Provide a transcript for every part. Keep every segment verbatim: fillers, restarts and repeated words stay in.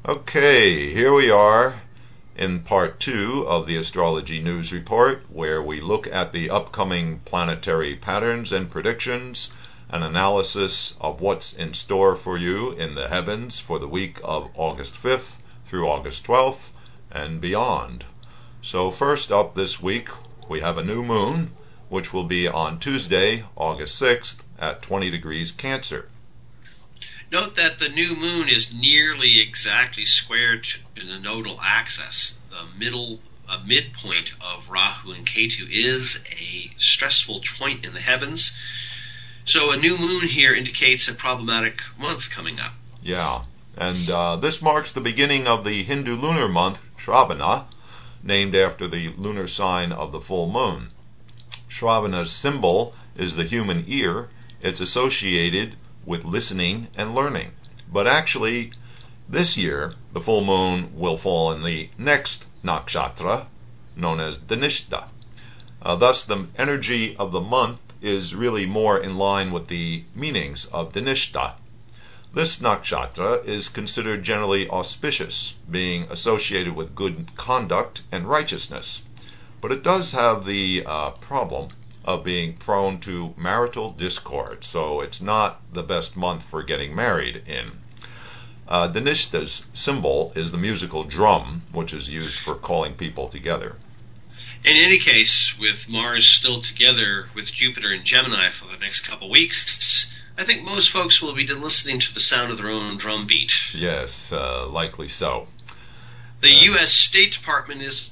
Okay, here we are in part two of the Astrology News Report, where we look at the upcoming planetary patterns and predictions, an analysis of what's in store for you in the heavens for the week of August fifth through August twelfth and beyond. So first up this week, we have a new moon, which will be on Tuesday, August sixth at twenty degrees Cancer. Note that the new moon is nearly exactly squared to the nodal axis. The middle uh, midpoint of Rahu and Ketu is a stressful point in the heavens. So a new moon here indicates a problematic month coming up. Yeah, and uh, this marks the beginning of the Hindu lunar month, Shravana, named after the lunar sign of the full moon. Shravana's symbol is the human ear. It's associated with listening and learning. But actually, this year, the full moon will fall in the next nakshatra, known as Dhanishta. Uh, thus, the energy of the month is really more in line with the meanings of Dhanishta. This nakshatra is considered generally auspicious, being associated with good conduct and righteousness. But it does have the uh, problem of being prone to marital discord, so it's not the best month for getting married in. Uh, Dhanishta's symbol is the musical drum, which is used for calling people together. In any case, with Mars still together with Jupiter and Gemini for the next couple weeks, I think most folks will be listening to the sound of their own drum beat. Yes, uh, likely so. The uh, U S State Department is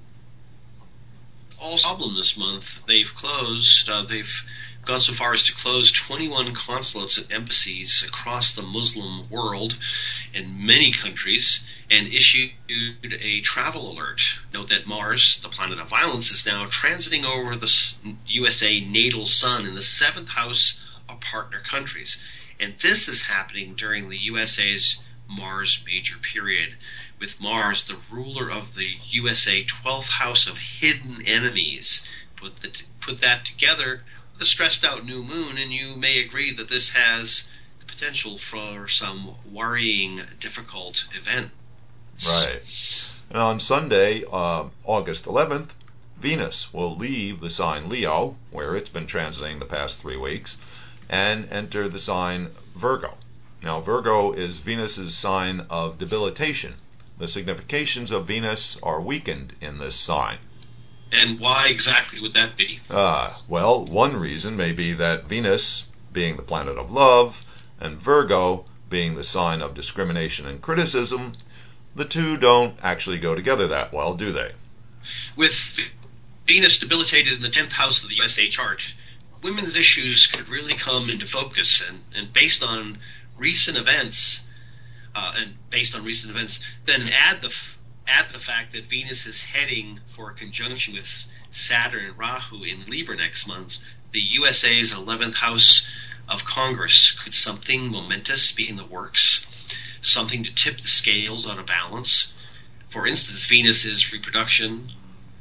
also a problem this month. They've closed, uh, they've gone so far as to close twenty-one consulates and embassies across the Muslim world in many countries and issued a travel alert. Note that Mars, the planet of violence, is now transiting over the U S A natal sun in the seventh house of partner countries. And this is happening during the U S A's Mars major period, with Mars, the ruler of the U S A twelfth house of hidden enemies. Put, the, put that together with a stressed out new moon, and you may agree that this has the potential for some worrying, difficult events. Right. And on Sunday, uh, August eleventh, Venus will leave the sign Leo, where it's been transiting the past three weeks, and enter the sign Virgo. Now, Virgo is Venus's sign of debilitation. The significations of Venus are weakened in this sign. And why exactly would that be? Ah, well, one reason may be that Venus, being the planet of love, and Virgo, being the sign of discrimination and criticism, the two don't actually go together that well, do they? With Venus debilitated in the tenth house of the U S A chart, women's issues could really come into focus, and, and based on recent events, Uh, and based on recent events, then add the add the fact that Venus is heading for a conjunction with Saturn and Rahu in Libra next month, the U S A's eleventh house of Congress. Could something momentous be in the works? Something to tip the scales out of balance? For instance, Venus's reproduction.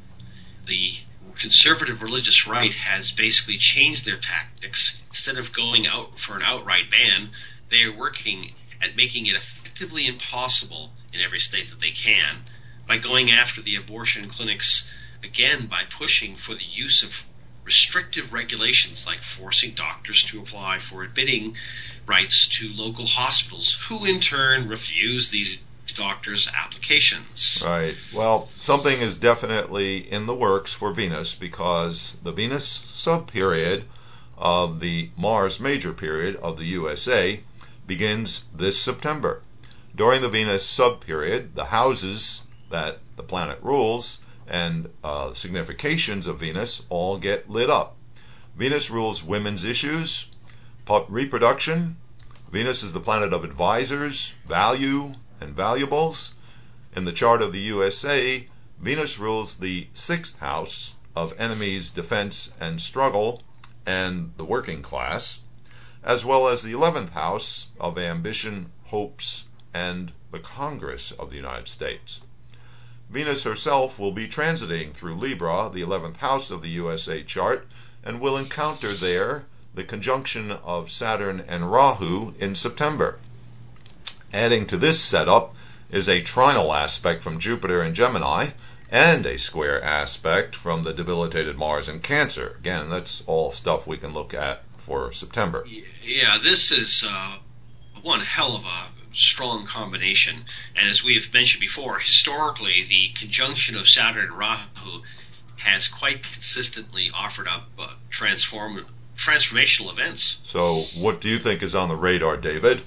The conservative religious right has basically changed their tactics. Instead of going out for an outright ban, they are working at making it effectively impossible in every state that they can by going after the abortion clinics, again by pushing for the use of restrictive regulations like forcing doctors to apply for admitting rights to local hospitals, who in turn refuse these doctors' applications. Right. Well, something is definitely in the works for Venus, because the Venus sub-period of the Mars major period of the U S A begins this September. During the Venus sub-period, the houses that the planet rules and uh, significations of Venus all get lit up. Venus rules women's issues, reproduction. Venus is the planet of advisors, value, and valuables. In the chart of the U S A, Venus rules the sixth house of enemies, defense, and struggle, and the working class, as well as the eleventh house of ambition, hopes, and the Congress of the United States. Venus herself will be transiting through Libra, the eleventh house of the U S A chart, and will encounter there the conjunction of Saturn and Rahu in September. Adding to this setup is a trinal aspect from Jupiter and Gemini, and a square aspect from the debilitated Mars in Cancer. Again, that's all stuff we can look at for September. Yeah, this is uh, one hell of a strong combination. And as we have mentioned before, historically, the conjunction of Saturn and Rahu has quite consistently offered up uh, transform transformational events. So what do you think is on the radar, David?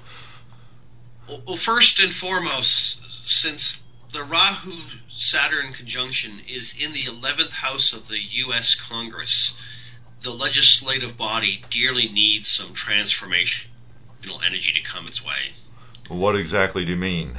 Well, first and foremost, since the Rahu-Saturn conjunction is in the eleventh house of the U S Congress, the legislative body dearly needs some transformational energy to come its way. What exactly do you mean?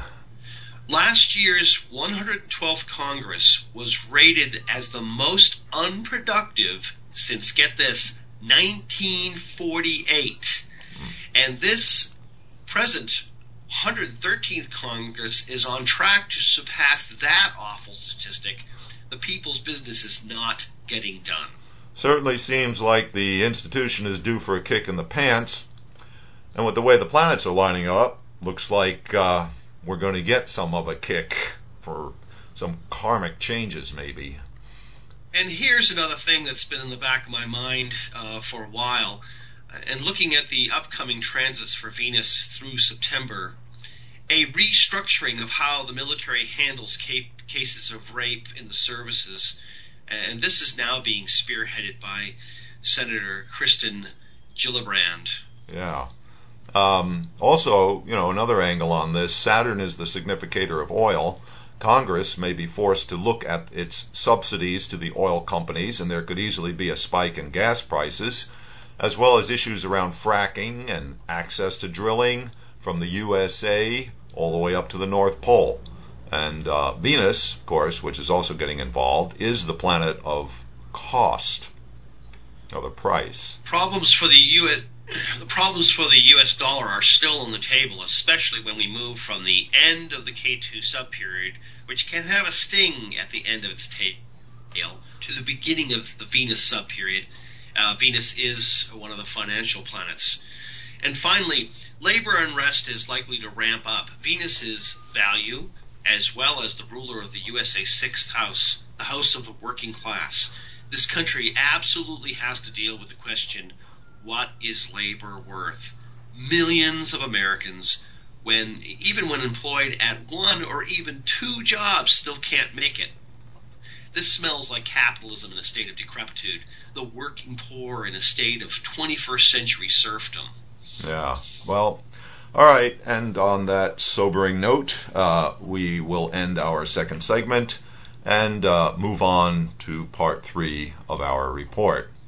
Last year's one hundred twelfth Congress was rated as the most unproductive since, get this, nineteen forty-eight. Mm. And this present one hundred thirteenth Congress is on track to surpass that awful statistic. The people's business is not getting done. Certainly seems like the institution is due for a kick in the pants. And with the way the planets are lining up, looks like uh, we're going to get some of a kick for some karmic changes, maybe. And here's another thing that's been in the back of my mind uh, for a while. And looking at the upcoming transits for Venus through September, a restructuring of how the military handles ca- cases of rape in the services. And this is now being spearheaded by Senator Kristen Gillibrand. Yeah. Um, also, you know, another angle on this, Saturn is the significator of oil. Congress may be forced to look at its subsidies to the oil companies, and there could easily be a spike in gas prices, as well as issues around fracking and access to drilling from the U S A all the way up to the North Pole. And uh, Venus, of course, which is also getting involved, is the planet of cost, or the price. Problems for the U S The problems for the U S dollar are still on the table, especially when we move from the end of the K two subperiod, which can have a sting at the end of its tail, to the beginning of the Venus subperiod. Uh, Venus is one of the financial planets. And finally, labor unrest is likely to ramp up. Venus's value, as well as the ruler of the U S A sixth house, the house of the working class. This country absolutely has to deal with the question, what is labor worth? Millions of Americans, when even when employed at one or even two jobs, still can't make it. This smells like capitalism in a state of decrepitude, the working poor in a state of twenty-first century serfdom. Yeah, well, all right, and on that sobering note, uh, we will end our second segment and uh, move on to part three of our report.